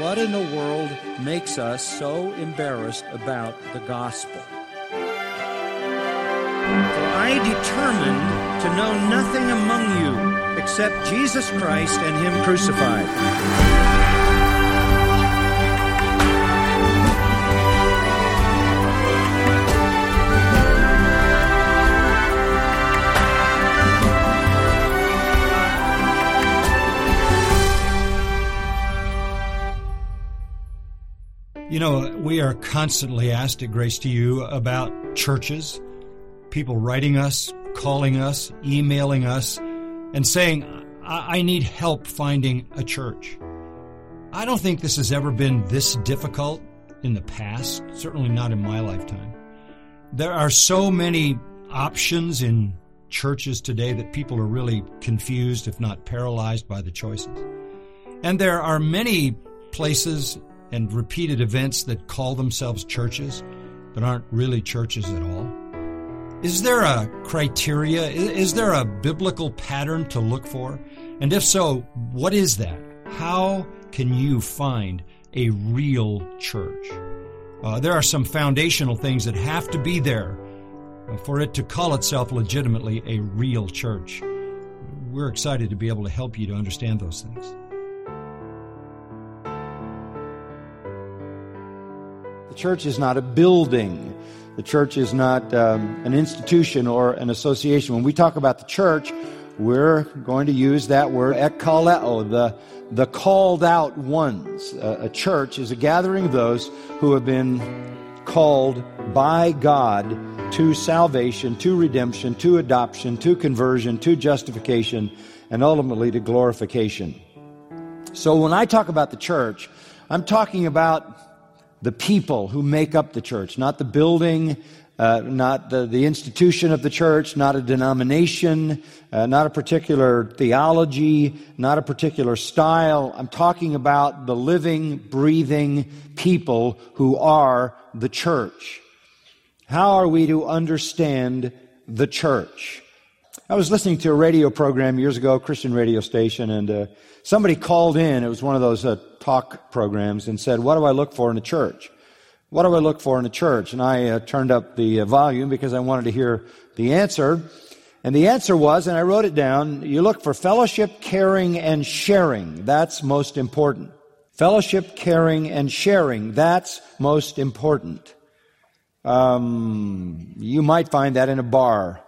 What in the world makes us so embarrassed about the gospel? For I determined to know nothing among you except Jesus Christ and Him crucified. You know, we are constantly asked at Grace to You about churches, people writing us, calling us, emailing us, and saying, I need help finding a church. I don't think this has ever been this difficult in the past, certainly not in my lifetime. There are so many options in churches today that people are really confused, if not paralyzed, by the choices. And there are many places and repeated events that call themselves churches, but aren't really churches at all. Is there a criteria? Is there a biblical pattern to look for? And if so, what is that? How can you find a real church? There are some foundational things that have to be there for it to call itself legitimately a real church. We're excited to be able to help you to understand those things. The church is not a building. The church is not an institution or an association. When we talk about the church, we're going to use that word ekkaleo, the called out ones. A church is a gathering of those who have been called by God to salvation, to redemption, to adoption, to conversion, to justification, and ultimately to glorification. So when I talk about the church, I'm talking about the people who make up the church, not the building, not the institution of the church, not a denomination, not a particular theology, not a particular style. I'm talking about the living, breathing people who are the church. How are we to understand the church? I was listening to a radio program years ago, a Christian radio station, and somebody called in. It was one of those talk programs and said, what do I look for in a church? What do I look for in a church? And I turned up the volume because I wanted to hear the answer. And the answer was, and I wrote it down, you look for fellowship, caring, and sharing. That's most important. Fellowship, caring, and sharing. That's most important. You might find that in a bar.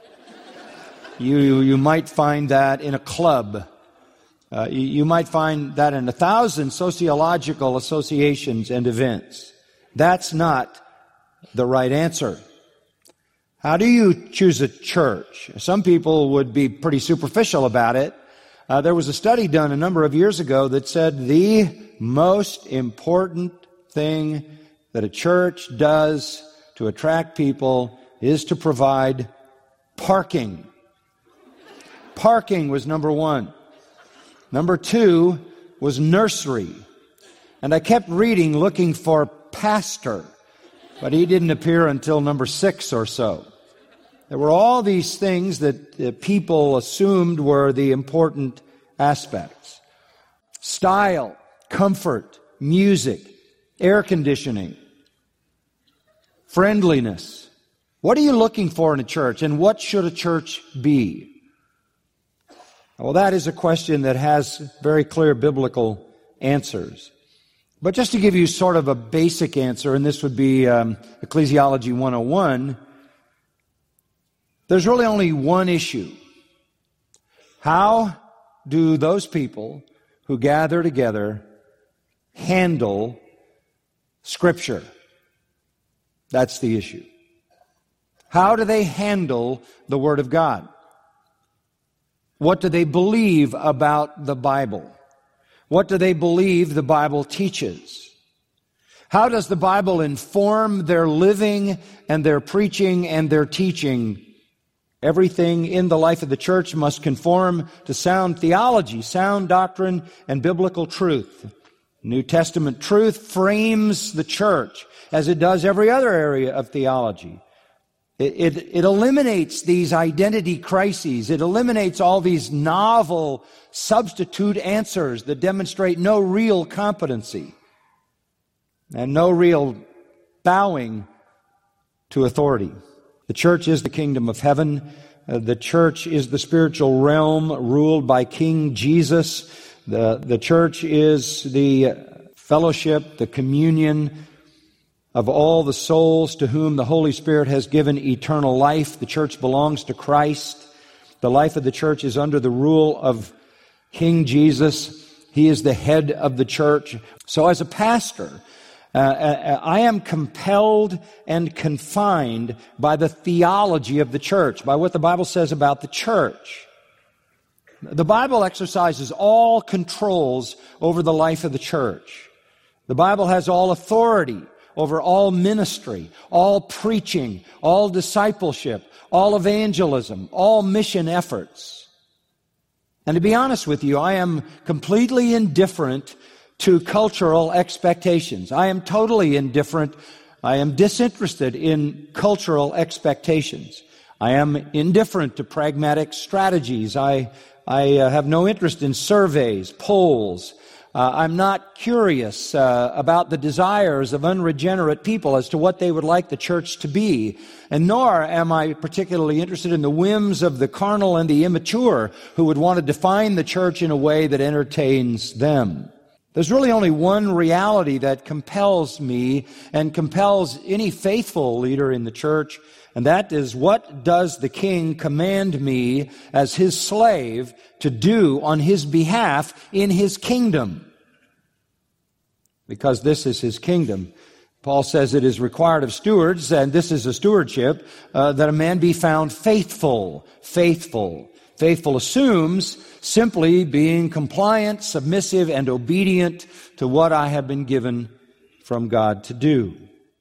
You might find that in a club. You might find that in 1,000 sociological associations and events. That's not the right answer. How do you choose a church? Some people would be pretty superficial about it. There was a study done a number of years ago that said the most important thing that a church does to attract people is to provide parking. Parking was number one. Number two was nursery. And I kept reading, looking for pastor, but he didn't appear until number 6 or so. There were all these things that people assumed were the important aspects. Style, comfort, music, air conditioning, friendliness. What are you looking for in a church, and what should a church be? Well, that is a question that has very clear biblical answers. But just to give you sort of a basic answer, and this would be Ecclesiology 101, there's really only one issue. How do those people who gather together handle Scripture? That's the issue. How do they handle the Word of God? What do they believe about the Bible? What do they believe the Bible teaches? How does the Bible inform their living and their preaching and their teaching? Everything in the life of the church must conform to sound theology, sound doctrine, and biblical truth. New Testament truth frames the church as it does every other area of theology. It eliminates these identity crises. It eliminates all these novel substitute answers that demonstrate no real competency and no real bowing to authority. The church is the kingdom of heaven. The church is the spiritual realm ruled by King Jesus. The church is the fellowship, the communion of all the souls to whom the Holy Spirit has given eternal life. The church belongs to Christ. The life of the church is under the rule of King Jesus. He is the head of the church. So as a pastor, I am compelled and confined by the theology of the church, by what the Bible says about the church. The Bible exercises all controls over the life of the church. The Bible has all authority over all ministry, all preaching, all discipleship, all evangelism, all mission efforts. And to be honest with you, I am completely indifferent to cultural expectations. I am totally indifferent. I am disinterested in cultural expectations. I am indifferent to pragmatic strategies. I have no interest in surveys, polls. I'm not curious about the desires of unregenerate people as to what they would like the church to be. And nor am I particularly interested in the whims of the carnal and the immature who would want to define the church in a way that entertains them. There's really only one reality that compels me and compels any faithful leader in the church, and that is, what does the King command me as his slave to do on his behalf in his kingdom? Because this is his kingdom. Paul says it is required of stewards, and this is a stewardship, that a man be found faithful. Faithful. Faithful assumes simply being compliant, submissive, and obedient to what I have been given from God to do.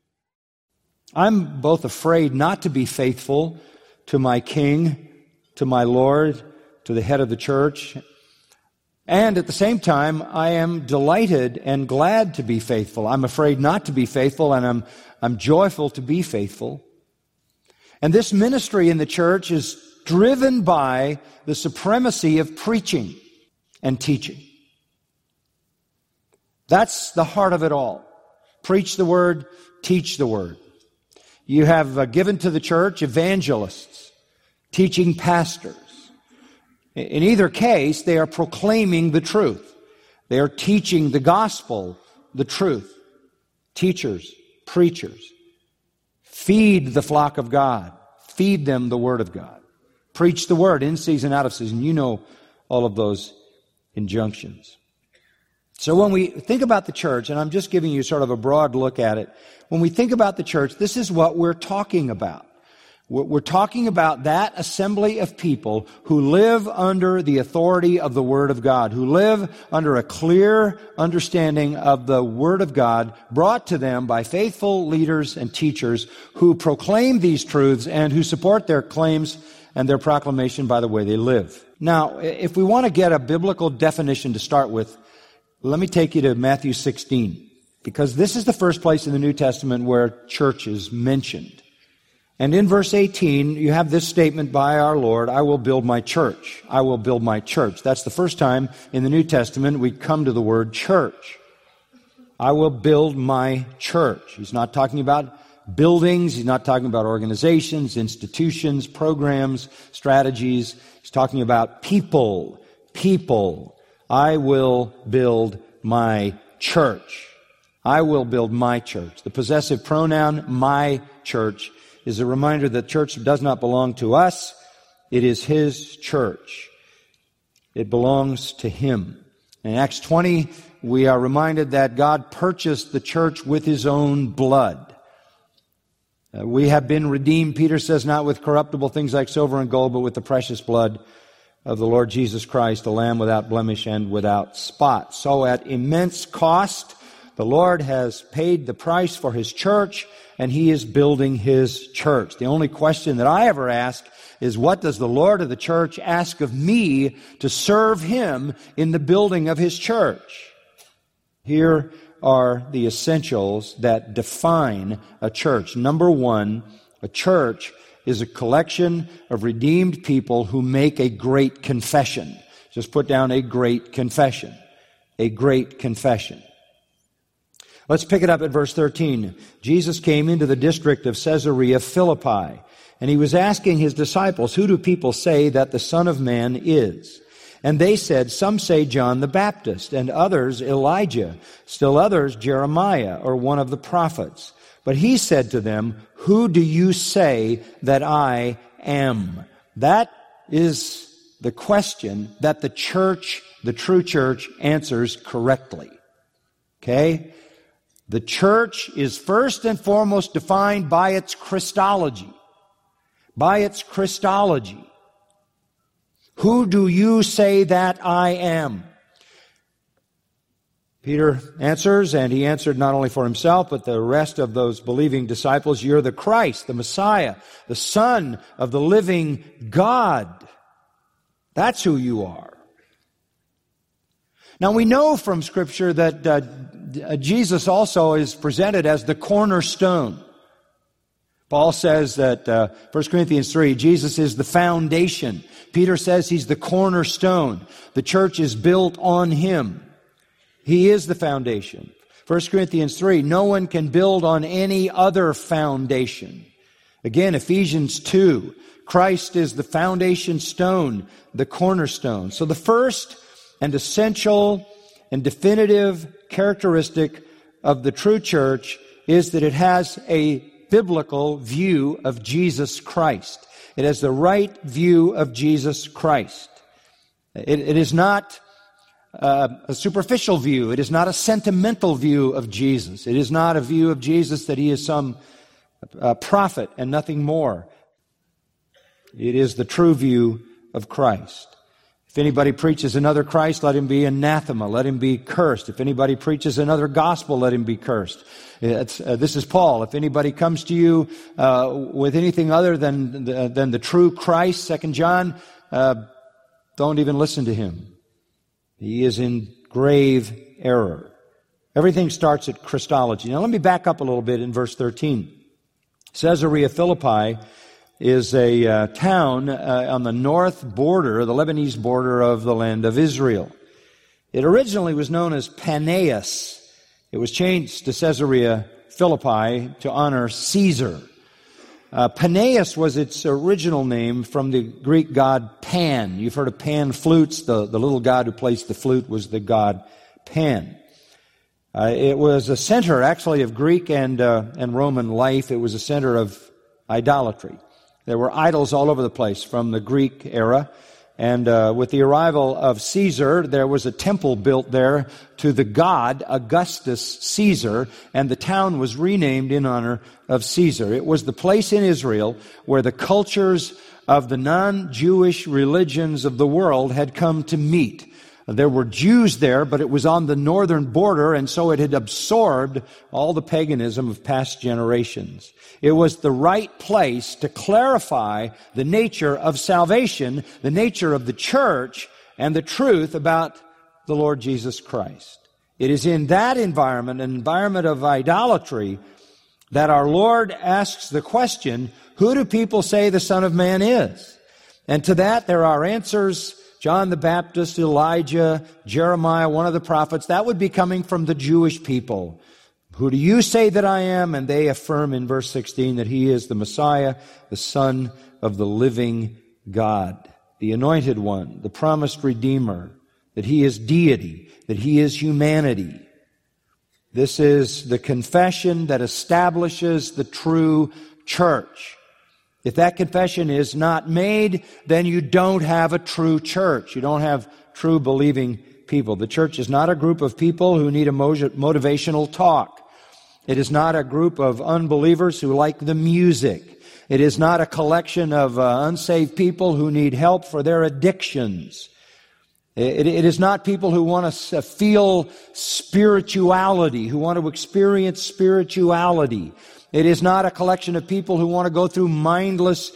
I'm both afraid not to be faithful to my King, to my Lord, to the head of the church, and at the same time, I am delighted and glad to be faithful. I'm afraid not to be faithful, and I'm joyful to be faithful. And this ministry in the church is driven by the supremacy of preaching and teaching. That's the heart of it all. Preach the word, teach the word. You have given to the church evangelists, teaching pastors. In either case, they are proclaiming the truth. They are teaching the gospel, the truth. Teachers, preachers. Feed the flock of God. Feed them the word of God. Preach the word in season, out of season. You know all of those injunctions. So when we think about the church, and I'm just giving you sort of a broad look at it, when we think about the church, this is what we're talking about. We're talking about that assembly of people who live under the authority of the Word of God, who live under a clear understanding of the Word of God brought to them by faithful leaders and teachers who proclaim these truths and who support their claims and their proclamation by the way they live. Now, if we want to get a biblical definition to start with, let me take you to Matthew 16, because this is the first place in the New Testament where church is mentioned. And in verse 18, you have this statement by our Lord, I will build my church. I will build my church. That's the first time in the New Testament we come to the word church. I will build my church. He's not talking about buildings. He's not talking about organizations, institutions, programs, strategies. He's talking about people. People. I will build my church. I will build my church. The possessive pronoun, my church, is a reminder that church does not belong to us. It is His church. It belongs to Him. In Acts 20, we are reminded that God purchased the church with His own blood. We have been redeemed, Peter says, not with corruptible things like silver and gold, but with the precious blood of the Lord Jesus Christ, the Lamb without blemish and without spot. So at immense cost, the Lord has paid the price for His church, and He is building His church. The only question that I ever ask is, what does the Lord of the church ask of me to serve Him in the building of His church? Here are the essentials that define a church. Number one, a church is a collection of redeemed people who make a great confession. Just put down a great confession. A great confession. Let's pick it up at verse 13. Jesus came into the district of Caesarea Philippi, and he was asking his disciples, "Who do people say that the Son of Man is?" And they said, "Some say John the Baptist, and others Elijah, still others Jeremiah, or one of the prophets." But he said to them, "Who do you say that I am?" That is the question that the church, the true church, answers correctly. Okay? The church is first and foremost defined by its Christology. By its Christology. Who do you say that I am? Peter answers, and he answered not only for himself, but the rest of those believing disciples, "You're the Christ, the Messiah, the Son of the living God." That's who you are. Now we know from Scripture that Jesus also is presented as the cornerstone. Paul says that, 1 Corinthians 3, Jesus is the foundation. Peter says he's the cornerstone. The church is built on him. He is the foundation. 1 Corinthians 3, no one can build on any other foundation. Again, Ephesians 2, Christ is the foundation stone, the cornerstone. So the first and essential and definitive characteristic of the true church is that it has a biblical view of Jesus Christ. It has the right view of Jesus Christ. It is not a superficial view. It is not a sentimental view of Jesus. It is not a view of Jesus that he is some prophet and nothing more. It is the true view of Christ. If anybody preaches another Christ, let him be anathema. Let him be cursed. If anybody preaches another gospel, let him be cursed. This is Paul. If anybody comes to you with anything other than the true Christ, 2 John, don't even listen to him. He is in grave error. Everything starts at Christology. Now let me back up a little bit in verse 13. Caesarea Philippi is a town on the north border, the Lebanese border of the land of Israel. It originally was known as Paneas. It was changed to Caesarea Philippi to honor Caesar. Paneas was its original name from the Greek god Pan. You've heard of Pan flutes. The little god who plays the flute was the god Pan. It was a center, actually, of Greek and Roman life. It was a center of idolatry. There were idols all over the place from the Greek era. And with the arrival of Caesar, there was a temple built there to the god Augustus Caesar, and the town was renamed in honor of Caesar. It was the place in Israel where the cultures of the non-Jewish religions of the world had come to meet. There were Jews there, but it was on the northern border, and so it had absorbed all the paganism of past generations. It was the right place to clarify the nature of salvation, the nature of the church, and the truth about the Lord Jesus Christ. It is in that environment, an environment of idolatry, that our Lord asks the question, who do people say the Son of Man is? And to that there are answers. John the Baptist, Elijah, Jeremiah, one of the prophets. That would be coming from the Jewish people. Who do you say that I am? And they affirm in verse 16 that he is the Messiah, the Son of the living God, the Anointed One, the promised Redeemer, that he is deity, that he is humanity. This is the confession that establishes the true church. If that confession is not made, then you don't have a true church. You don't have true believing people. The church is not a group of people who need a motivational talk. It is not a group of unbelievers who like the music. It is not a collection of unsaved people who need help for their addictions. It is not people who want to feel spirituality, who want to experience spirituality. It is not a collection of people who want to go through mindless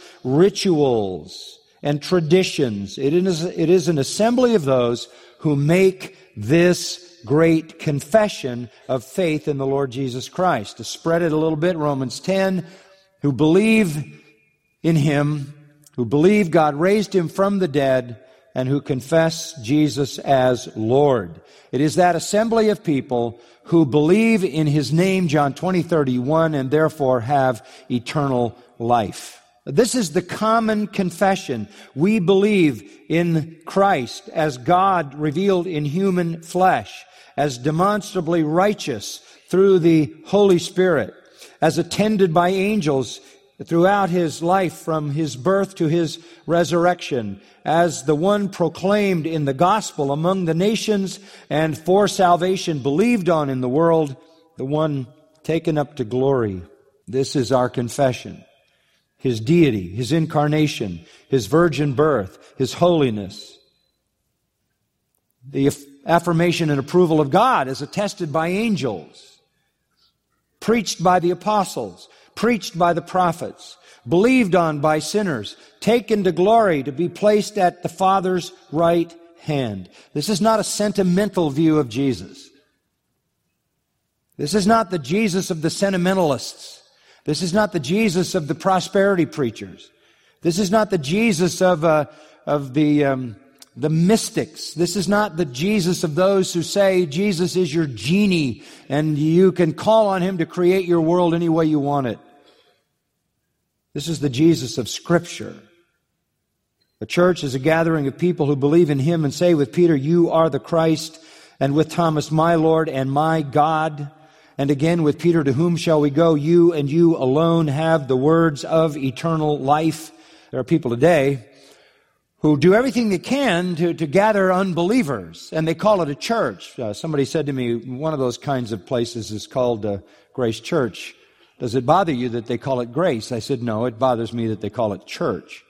rituals and traditions. It is an assembly of those who make this great confession of faith in the Lord Jesus Christ. To spread it a little bit, Romans 10, who believe in him, who believe God raised him from the dead, and who confess Jesus as Lord. It is that assembly of people who believe in his name, John 20:31, and therefore have eternal life. This is the common confession. We believe in Christ as God revealed in human flesh, as demonstrably righteous through the Holy Spirit, as attended by angels throughout his life from his birth to his resurrection, as the one proclaimed in the gospel among the nations and for salvation believed on in the world, the one taken up to glory. This is our confession. His deity, his incarnation, his virgin birth, his holiness. The affirmation and approval of God is attested by angels, preached by the apostles, preached by the prophets, believed on by sinners, taken to glory to be placed at the Father's right hand. This is not a sentimental view of Jesus. This is not the Jesus of the sentimentalists. This is not the Jesus of the prosperity preachers. This is not the Jesus of the mystics. This is not the Jesus of those who say Jesus is your genie and you can call on him to create your world any way you want it. This is the Jesus of Scripture. The church is a gathering of people who believe in him and say with Peter, "You are the Christ," and with Thomas, "My Lord and my God." And again with Peter, "To whom shall we go? You and you alone have the words of eternal life." There are people today who do everything they can to gather unbelievers, and they call it a church. Somebody said to me, one of those kinds of places is called Grace Church. Does it bother you that they call it Grace? I said, no, it bothers me that they call it church.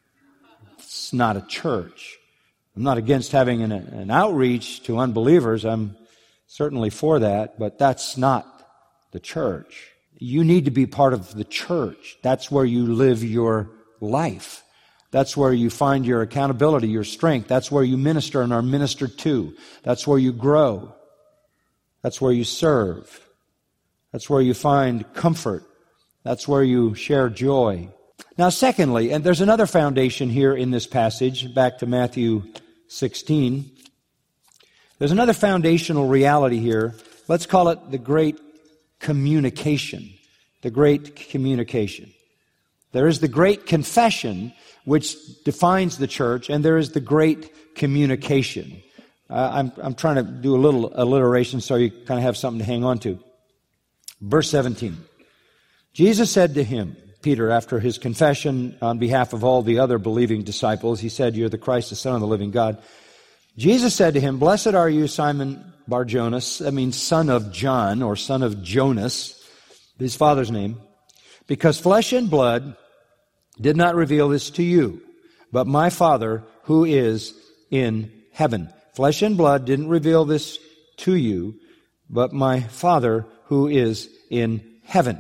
It's not a church. I'm not against having an outreach to unbelievers. I'm certainly for that, but that's not the church. You need to be part of the church. That's where you live your life. That's where you find your accountability, your strength. That's where you minister and are ministered to. That's where you grow. That's where you serve. That's where you find comfort. That's where you share joy. Now, secondly, and there's another foundation here in this passage, back to Matthew 16. There's another foundational reality here. Let's call it the great communication. The great communication. There is the great confession, which defines the church, and there is the great communication. I'm trying to do a little alliteration so you kind of have something to hang on to. Verse 17. Jesus said to him, Peter, after his confession on behalf of all the other believing disciples, he said, "You're the Christ, the Son of the living God." Jesus said to him, "Blessed are you, Simon Bar-Jonas," that means son of John or son of Jonas, his father's name, "because flesh and blood did not reveal this to you, but my Father who is in heaven." Flesh and blood didn't reveal this to you, but my Father who is in heaven.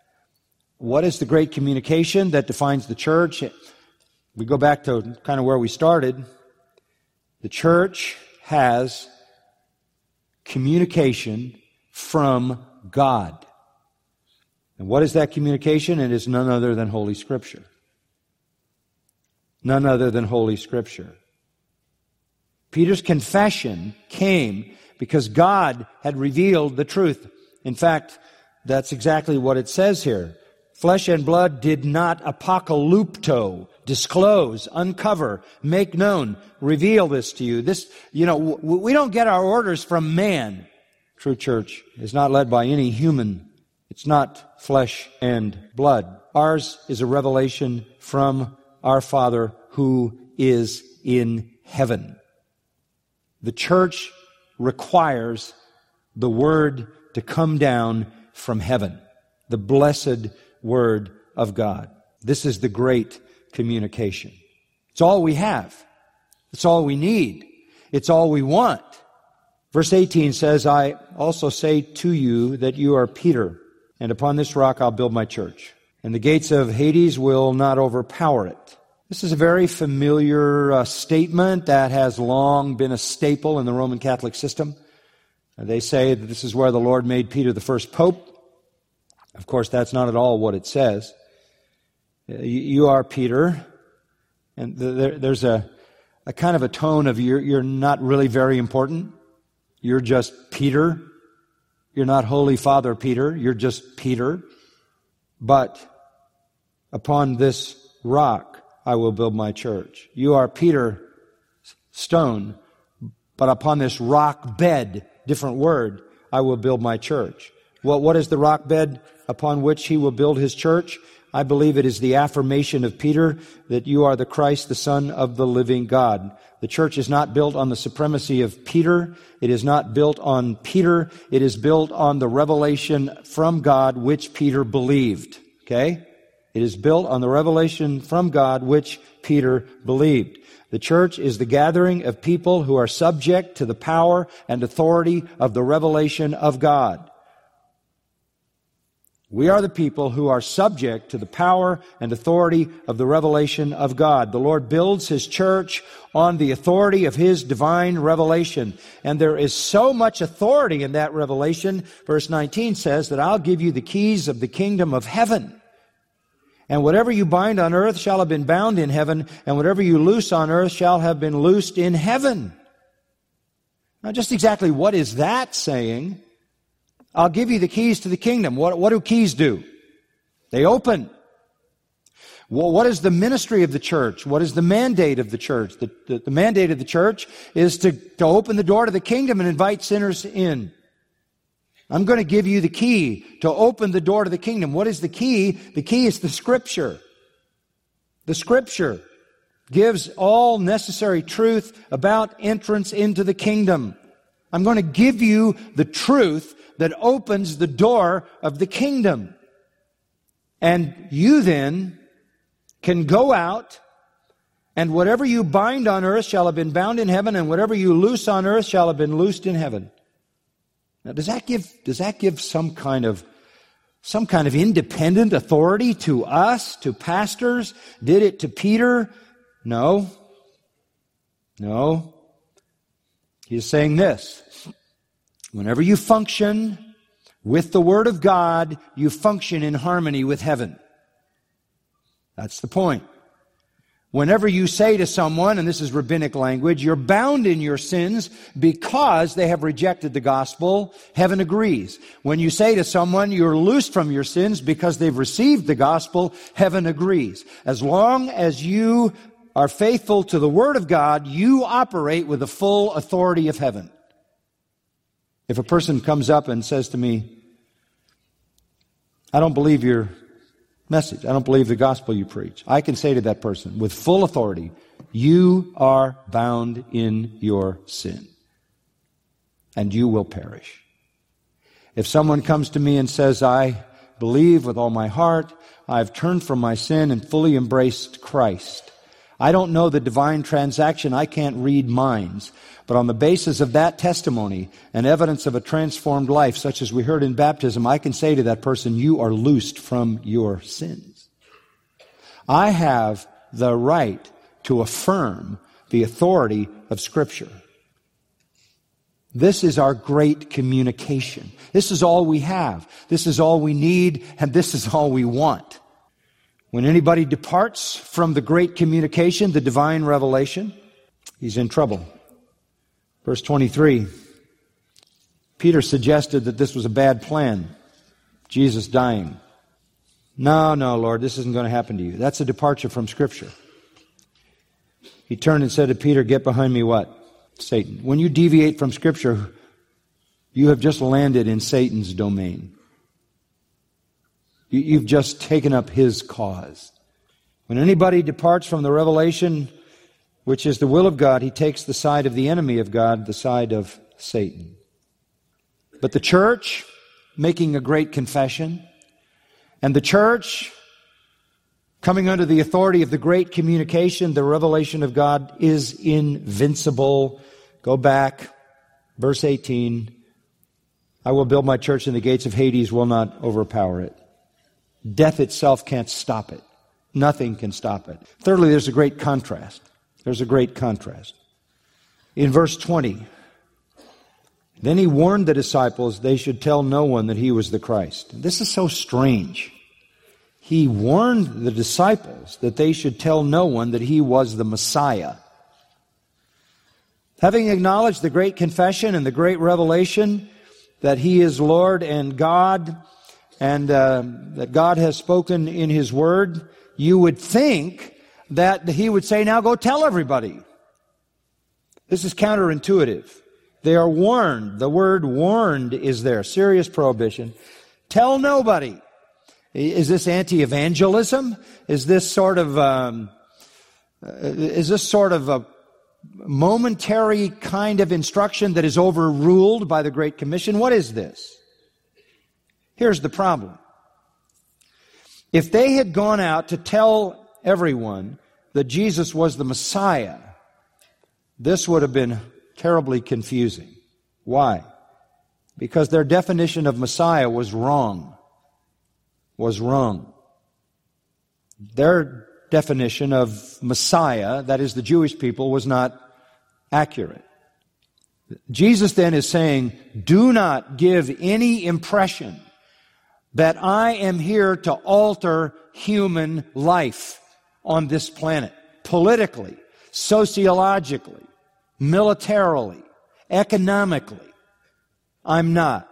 What is the great communication that defines the church? We go back to kind of where we started. The church has communication from God. And what is that communication? It is none other than Holy Scripture. None other than Holy Scripture. Peter's confession came because God had revealed the truth. In fact, that's exactly what it says here. Flesh and blood did not apocalypto, disclose, uncover, make known, reveal this to you. This, we don't get our orders from man. True church is not led by any human. It's not flesh and blood. Ours is a revelation from our Father who is in heaven. The church requires the Word to come down from heaven, the blessed Word of God. This is the great communication. It's all we have. It's all we need. It's all we want. Verse 18 says, "I also say to you that you are Peter, and upon this rock I'll build my church, and the gates of Hades will not overpower it." This is a very familiar statement that has long been a staple in the Roman Catholic system. They say that this is where the Lord made Peter the first pope. Of course, that's not at all what it says. You are Peter. And there's a kind of a tone of you're not really very important. You're just Peter. You're not Holy Father Peter. You're just Peter. But upon this rock I will build my church. You are Peter, stone, but upon this rock bed, different word, I will build my church. Well, what is the rock bed upon which he will build his church? I believe it is the affirmation of Peter that you are the Christ, the Son of the living God. The church is not built on the supremacy of Peter. It is not built on Peter. It is built on the revelation from God which Peter believed. Okay? It is built on the revelation from God which Peter believed. The church is the gathering of people who are subject to the power and authority of the revelation of God. We are the people who are subject to the power and authority of the revelation of God. The Lord builds His church on the authority of His divine revelation. And there is so much authority in that revelation. Verse 19 says that I'll give you the keys of the kingdom of heaven. And whatever you bind on earth shall have been bound in heaven, and whatever you loose on earth shall have been loosed in heaven. Now, just exactly what is that saying? I'll give you the keys to the kingdom. What do keys do? They open. Well, what is the ministry of the church? What is the mandate of the church? The mandate of the church is to open the door to the kingdom and invite sinners in. I'm going to give you the key to open the door to the kingdom. What is the key? The key is the Scripture. The Scripture gives all necessary truth about entrance into the kingdom. I'm going to give you the truth that opens the door of the kingdom. And you then can go out, and whatever you bind on earth shall have been bound in heaven, and whatever you loose on earth shall have been loosed in heaven. Now, does that give some kind of independent authority to us, to pastors? Did it to Peter? No. He's saying this. Whenever you function with the Word of God, you function in harmony with heaven. That's the point. Whenever you say to someone, and this is rabbinic language, you're bound in your sins because they have rejected the gospel, heaven agrees. When you say to someone, you're loosed from your sins because they've received the gospel, heaven agrees. As long as you are faithful to the Word of God, you operate with the full authority of heaven. If a person comes up and says to me, I don't believe your message, I don't believe the gospel you preach, I can say to that person with full authority, you are bound in your sin, and you will perish. If someone comes to me and says, I believe with all my heart, I've turned from my sin and fully embraced Christ, I don't know the divine transaction, I can't read minds. But on the basis of that testimony and evidence of a transformed life, such as we heard in baptism, I can say to that person, you are loosed from your sins. I have the right to affirm the authority of Scripture. This is our great communication. This is all we have. This is all we need, and this is all we want. When anybody departs from the great communication, the divine revelation, he's in trouble. Verse 23, Peter suggested that this was a bad plan, Jesus dying. No, Lord, this isn't going to happen to you. That's a departure from Scripture. He turned and said to Peter, get behind me what? Satan. When you deviate from Scripture, you have just landed in Satan's domain. You've just taken up his cause. When anybody departs from the revelation, which is the will of God, he takes the side of the enemy of God, the side of Satan. But the church, making a great confession, and the church, coming under the authority of the great communication, the revelation of God, is invincible. Go back, verse 18. I will build my church, and the gates of Hades will not overpower it. Death itself can't stop it. Nothing can stop it. Thirdly, there's a great contrast. In verse 20, then he warned the disciples they should tell no one that he was the Christ. This is so strange. He warned the disciples that they should tell no one that he was the Messiah. Having acknowledged the great confession and the great revelation that he is Lord and God, and that God has spoken in his word, you would think that he would say, now go tell everybody. This is counterintuitive. They are warned. The word warned is there. Serious prohibition. Tell nobody. Is this anti-evangelism? Is this sort of a momentary kind of instruction that is overruled by the Great Commission? What is this? Here's the problem. If they had gone out to tell everyone that Jesus was the Messiah, this would have been terribly confusing. Why? Because their definition of Messiah was wrong. Their definition of Messiah, that is the Jewish people, was not accurate. Jesus then is saying, do not give any impression that I am here to alter human life on this planet, politically, sociologically, militarily, economically. I'm not.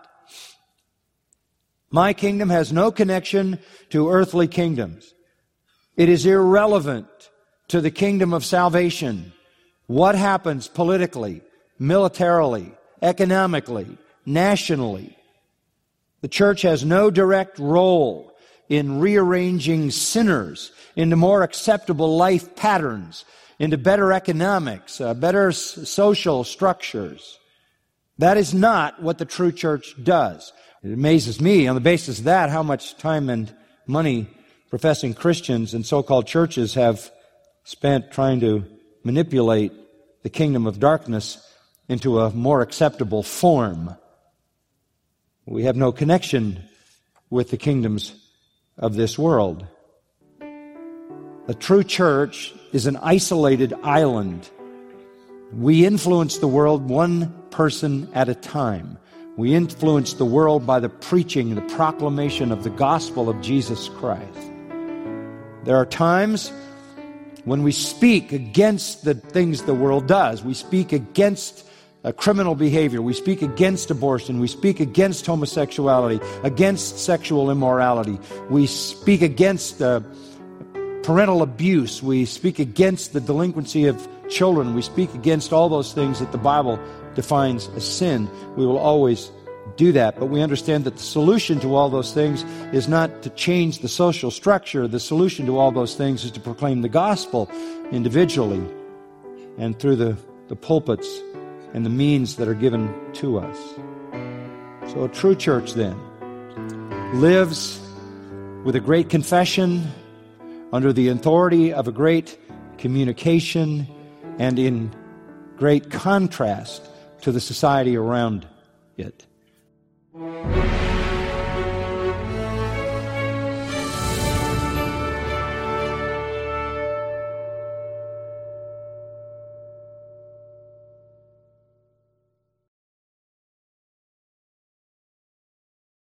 My kingdom has no connection to earthly kingdoms. It is irrelevant to the kingdom of salvation. What happens politically, militarily, economically, nationally? The church has no direct role in rearranging sinners into more acceptable life patterns, into better economics, better social structures. That is not what the true church does. It amazes me, on the basis of that, how much time and money professing Christians and so-called churches have spent trying to manipulate the kingdom of darkness into a more acceptable form. We have no connection with the kingdoms of this world. The true church is an isolated island. We influence the world one person at a time. We influence the world by the preaching, the proclamation of the gospel of Jesus Christ. There are times when we speak against the things the world does. We speak against criminal behavior. We speak against abortion. We speak against homosexuality, against sexual immorality. We speak against parental abuse. We speak against the delinquency of children. We speak against all those things that the Bible defines as sin. We will always do that, but we understand that the solution to all those things is not to change the social structure. The solution to all those things is to proclaim the gospel individually and through the pulpits and the means that are given to us. So a true church then lives with a great confession, under the authority of a great communication, and in great contrast to the society around it.